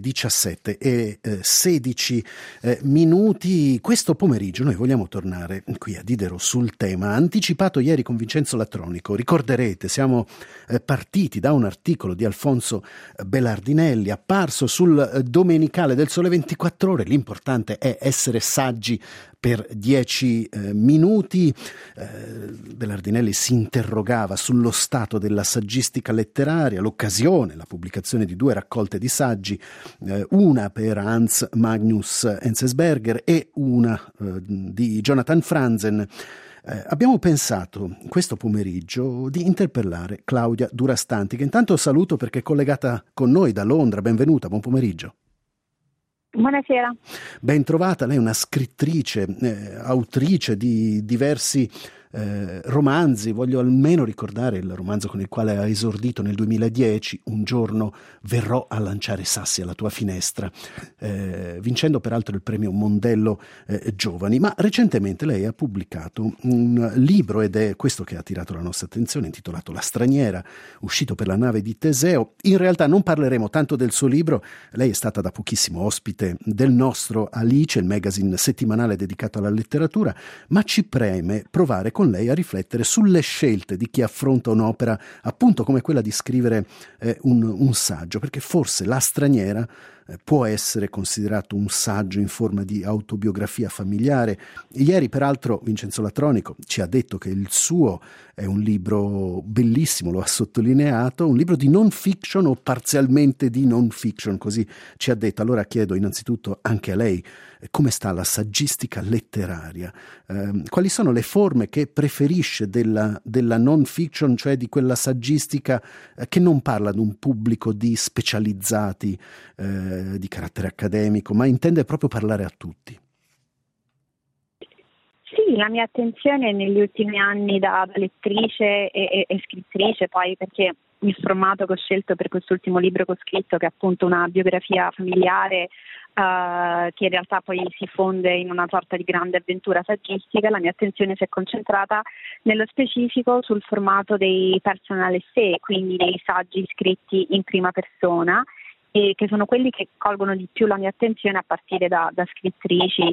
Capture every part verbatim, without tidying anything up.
diciassette e sedici minuti. Questo pomeriggio noi vogliamo tornare qui a Diderot sul tema anticipato ieri con Vincenzo Latronico. Ricorderete, siamo partiti da un articolo di Alfonso Belardinelli apparso sul Domenicale del Sole ventiquattro Ore. L'importante è essere saggi per dieci eh, minuti. eh, Belardinelli si interrogava sullo stato della saggistica letteraria, l'occasione, la pubblicazione di due raccolte di saggi, eh, una per Hans Magnus Enzensberger e una eh, di Jonathan Franzen. Eh, abbiamo pensato questo pomeriggio di interpellare Claudia Durastanti, che intanto saluto perché è collegata con noi da Londra. Benvenuta, buon pomeriggio. Buonasera. Ben trovata, lei è una scrittrice, eh, autrice di diversi eh, romanzi. Voglio almeno ricordare il romanzo con il quale ha esordito nel duemiladieci, Un giorno verrò a lanciare sassi alla tua finestra, eh, vincendo peraltro il premio Mondello eh, Giovani. Ma recentemente lei ha pubblicato un libro, ed è questo che ha attirato la nostra attenzione, intitolato La straniera, uscito per la nave di Teseo. In realtà non parleremo tanto del suo libro, lei è stata da pochissimo ospite del nostro Alice, il magazine settimanale dedicato alla letteratura, ma ci preme provare con lei a riflettere sulle scelte di chi affronta un'opera appunto come quella di scrivere eh, un, un saggio, perché forse La straniera eh, può essere considerato un saggio in forma di autobiografia familiare. Ieri peraltro Vincenzo Latronico ci ha detto che il suo è un libro bellissimo, lo ha sottolineato, un libro di non fiction o parzialmente di non fiction, così ci ha detto. Allora chiedo innanzitutto anche a lei eh, come sta la saggistica letteraria, eh, quali sono le forme che preferisce della, della non fiction, cioè di quella saggistica eh, che non parla ad un pubblico di specializzati eh, di carattere accademico, ma intende proprio parlare a tutti. Sì, la mia attenzione negli ultimi anni da, da lettrice e, e, e scrittrice, poi perché il formato che ho scelto per quest'ultimo libro che ho scritto, che è appunto una biografia familiare uh, che in realtà poi si fonde in una sorta di grande avventura saggistica, la mia attenzione si è concentrata nello specifico sul formato dei personal essay, quindi dei saggi scritti in prima persona, e che sono quelli che colgono di più la mia attenzione a partire da, da scrittrici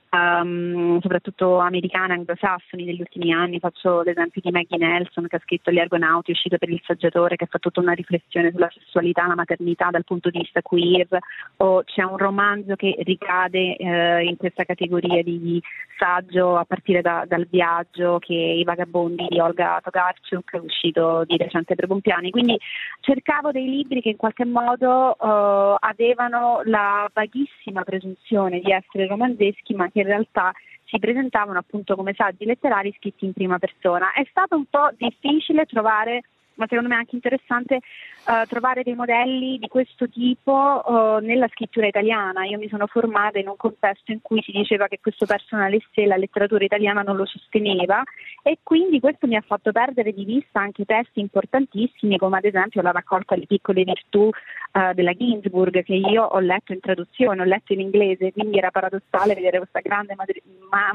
Um, soprattutto americane, anglosassoni degli ultimi anni. Faccio l'esempio di Maggie Nelson, che ha scritto Gli Argonauti, uscito per Il Saggiatore, che fa tutta una riflessione sulla sessualità, la maternità dal punto di vista queer, o c'è un romanzo che ricade eh, in questa categoria di saggio a partire da, dal viaggio, che è I Vagabondi di Olga Tokarczuk, uscito di recente per Bompiani. Quindi cercavo dei libri che in qualche modo uh, avevano la vaghissima presunzione di essere romanzeschi, ma che in realtà si presentavano appunto come saggi letterari scritti in prima persona. È stato un po' difficile trovare, ma secondo me anche interessante, uh, trovare dei modelli di questo tipo uh, nella scrittura italiana. Io mi sono formata in un contesto in cui si diceva che questo personal essay la letteratura italiana non lo sosteneva, e quindi questo mi ha fatto perdere di vista anche testi importantissimi, come ad esempio la raccolta Le piccole virtù uh, della Ginsburg, che io ho letto in traduzione, ho letto in inglese, quindi era paradossale vedere questa grande madri- ma-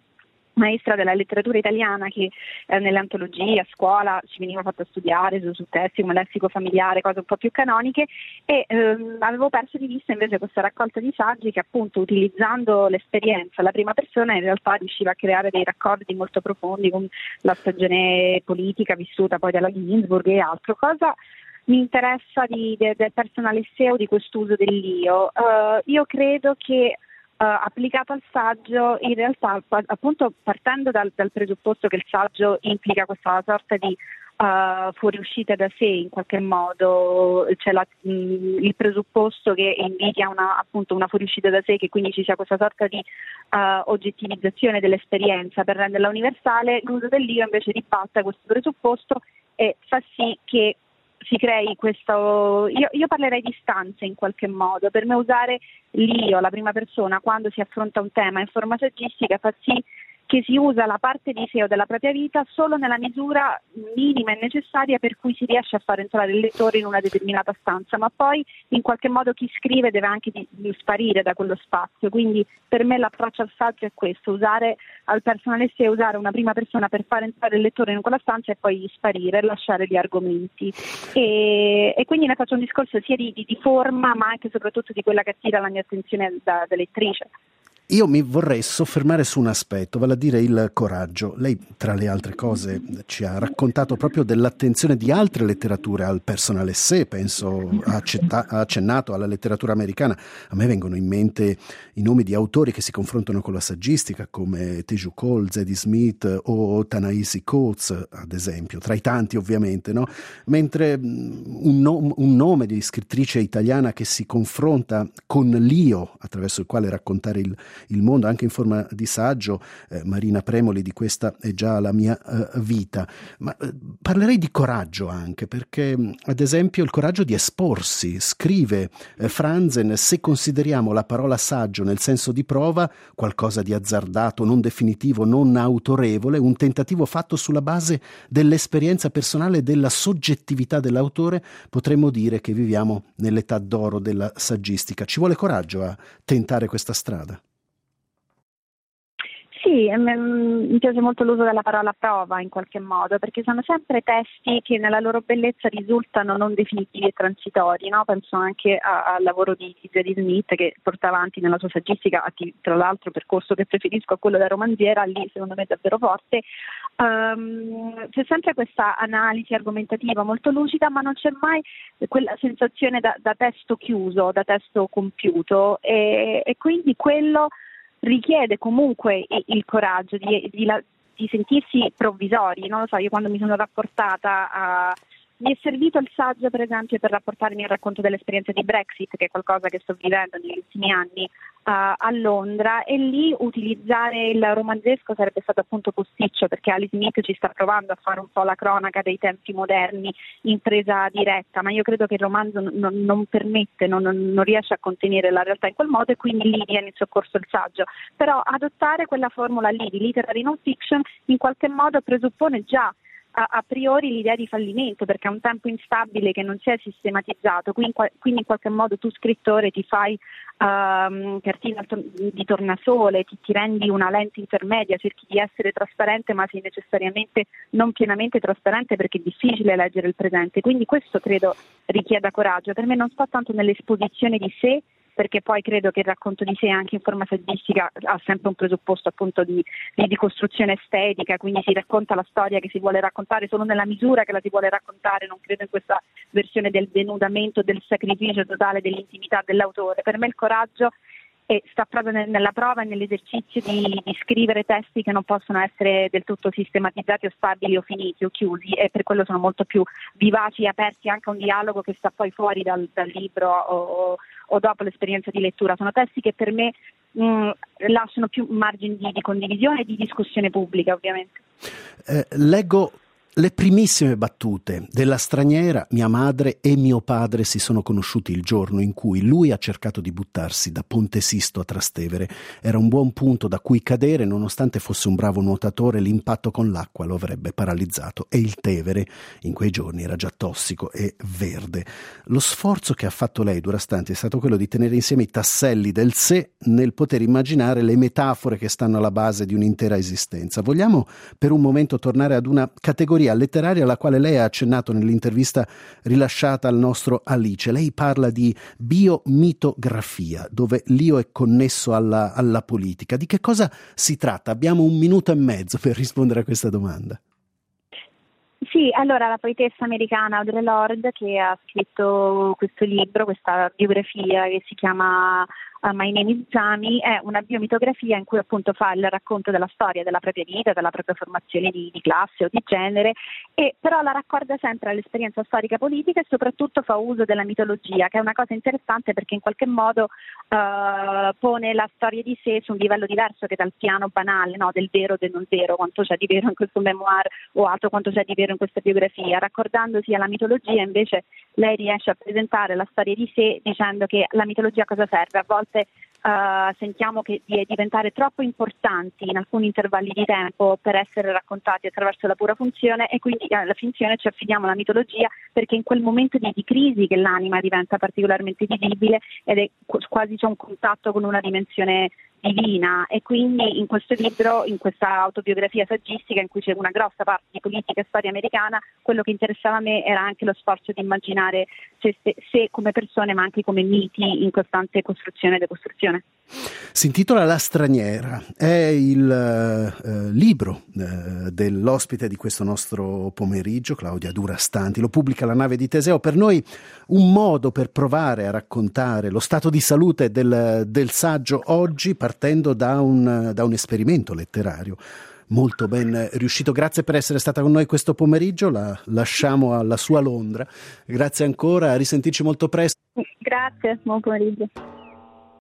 maestra della letteratura italiana che eh, nelle antologie a scuola ci veniva fatta studiare su, su testi come lessico familiare, cose un po' più canoniche, e ehm, avevo perso di vista invece questa raccolta di saggi che appunto, utilizzando l'esperienza, la prima persona, in realtà riusciva a creare dei raccordi molto profondi con la stagione politica vissuta poi dalla Ginsburg e altro. Cosa mi interessa di, de, del personal essay o di quest'uso dell'io? Uh, io credo che Uh, applicato al saggio, in realtà appunto partendo dal, dal presupposto che il saggio implica questa sorta di uh, fuoriuscita da sé, in qualche modo c'è la, mh, il presupposto che inviti a una, appunto una fuoriuscita da sé, che quindi ci sia questa sorta di uh, oggettivizzazione dell'esperienza per renderla universale. L'uso dell'io invece ribalta questo presupposto e fa sì che si crei questo, io, io parlerei di stanze in qualche modo. Per me usare l'io, la prima persona, quando si affronta un tema in forma saggistica fa sì che si usa la parte di sé o della propria vita solo nella misura minima e necessaria per cui si riesce a far entrare il lettore in una determinata stanza, ma poi in qualche modo chi scrive deve anche di, di sparire da quello spazio. Quindi per me l'approccio al saggio è questo: usare al personale sé, usare una prima persona per far entrare il lettore in quella stanza e poi sparire, lasciare gli argomenti. E, e quindi ne faccio un discorso sia di, di, di forma, ma anche e soprattutto di quella che attira la mia attenzione da, da lettrice. Io mi vorrei soffermare su un aspetto, vale a dire il coraggio. Lei, tra le altre cose, ci ha raccontato proprio dell'attenzione di altre letterature al personale sé, penso, ha, accetta- ha accennato alla letteratura americana. A me vengono in mente i nomi di autori che si confrontano con la saggistica, come Teju Cole, Zadie Smith o Ta-Nehisi Coates, ad esempio, tra i tanti ovviamente, no? Mentre un, no- un nome di scrittrice italiana che si confronta con l'io, attraverso il quale raccontare il il mondo anche in forma di saggio, eh, Marina Premoli, di questa è già la mia eh, vita, ma eh, parlerei di coraggio anche, perché ad esempio il coraggio di esporsi. Scrive eh, Franzen: se consideriamo la parola saggio nel senso di prova, qualcosa di azzardato, non definitivo, non autorevole, un tentativo fatto sulla base dell'esperienza personale e della soggettività dell'autore, potremmo dire che viviamo nell'età d'oro della saggistica. Ci vuole coraggio a tentare questa strada? Sì, mi piace molto l'uso della parola prova in qualche modo, perché sono sempre testi che nella loro bellezza risultano non definitivi e transitori, no? Penso anche al lavoro di Zadie Smith, che porta avanti nella sua saggistica, tra l'altro percorso che preferisco a quello da romanziera, lì secondo me è davvero forte. Um, c'è sempre questa analisi argomentativa molto lucida, ma non c'è mai quella sensazione da, da testo chiuso, da testo compiuto, e, e quindi quello richiede comunque il coraggio di, di, di sentirsi provvisori. Non lo so, io quando mi sono rapportata a... Mi è servito il saggio, per esempio, per rapportarmi al racconto dell'esperienza di Brexit, che è qualcosa che sto vivendo negli ultimi anni uh, a Londra, e lì utilizzare il romanzesco sarebbe stato appunto posticcio, perché Alice Smith ci sta provando a fare un po' la cronaca dei tempi moderni in presa diretta, ma io credo che il romanzo non, non permette, non, non riesce a contenere la realtà in quel modo, e quindi lì viene in soccorso il saggio. Però adottare quella formula lì di literary non fiction in qualche modo presuppone già a priori l'idea di fallimento, perché è un tempo instabile che non si è sistematizzato, quindi, quindi in qualche modo tu scrittore ti fai um, cartina di tornasole, ti, ti rendi una lente intermedia, cerchi di essere trasparente ma sei necessariamente non pienamente trasparente, perché è difficile leggere il presente. Quindi questo credo richieda coraggio. Per me non sta tanto nell'esposizione di sé, perché poi credo che il racconto di sé anche in forma saggistica ha sempre un presupposto appunto di, di, di costruzione estetica, quindi si racconta la storia che si vuole raccontare solo nella misura che la si vuole raccontare. Non credo in questa versione del denudamento, del sacrificio totale dell'intimità dell'autore. Per me il coraggio e sta proprio nella prova e nell'esercizio di, di scrivere testi che non possono essere del tutto sistematizzati o stabili o finiti o chiusi, e per quello sono molto più vivaci e aperti anche a un dialogo che sta poi fuori dal, dal libro o, o dopo l'esperienza di lettura. Sono testi che per me mh, lasciano più margini di, di condivisione e di discussione pubblica, ovviamente. Eh, leggo le primissime battute della straniera. Mia madre e mio padre si sono conosciuti il giorno in cui lui ha cercato di buttarsi da Ponte Sisto a Trastevere. Era un buon punto da cui cadere, nonostante fosse un bravo nuotatore, l'impatto con l'acqua lo avrebbe paralizzato, e il Tevere in quei giorni era già tossico e verde. Lo sforzo che ha fatto lei, Durastanti, è stato quello di tenere insieme i tasselli del sé nel poter immaginare le metafore che stanno alla base di un'intera esistenza. Vogliamo per un momento tornare ad una categoria letteraria alla quale lei ha accennato nell'intervista rilasciata al nostro Alice. Lei parla di biomitografia, dove l'io è connesso alla, alla politica. Di che cosa si tratta? Abbiamo un minuto e mezzo per rispondere a questa domanda. Sì, allora la poetessa americana Audre Lorde, che ha scritto questo libro, questa biografia che si chiama uh, My Name is Zami, è una biomitografia in cui appunto fa il racconto della storia della propria vita, della propria formazione di, di classe o di genere, e però la raccorda sempre all'esperienza storica politica e soprattutto fa uso della mitologia, che è una cosa interessante perché in qualche modo uh, pone la storia di sé su un livello diverso che dal piano banale, no, del vero o del non vero, quanto c'è di vero in questo memoir o altro quanto c'è di vero in questa biografia. Raccordandosi alla mitologia invece lei riesce a presentare la storia di sé dicendo che la mitologia cosa serve? A volte uh, sentiamo che di diventare troppo importanti in alcuni intervalli di tempo per essere raccontati attraverso la pura funzione, e quindi alla finzione ci affidiamo alla mitologia, perché in quel momento di, di crisi che l'anima diventa particolarmente visibile ed è quasi c'è un contatto con una dimensione divina. E quindi in questo libro, in questa autobiografia saggistica in cui c'è una grossa parte di politica e storia americana, quello che interessava a me era anche lo sforzo di immaginare se, se, se come persone ma anche come miti in costante costruzione e decostruzione. Si intitola La straniera, è il eh, libro eh, dell'ospite di questo nostro pomeriggio, Claudia Durastanti. Lo pubblica La Nave di Teseo. Per noi un modo per provare a raccontare lo stato di salute del, del saggio oggi, partendo da un, da un esperimento letterario molto ben riuscito. Grazie per essere stata con noi questo pomeriggio, la lasciamo alla sua Londra. Grazie ancora, a risentirci molto presto. Grazie, buon pomeriggio.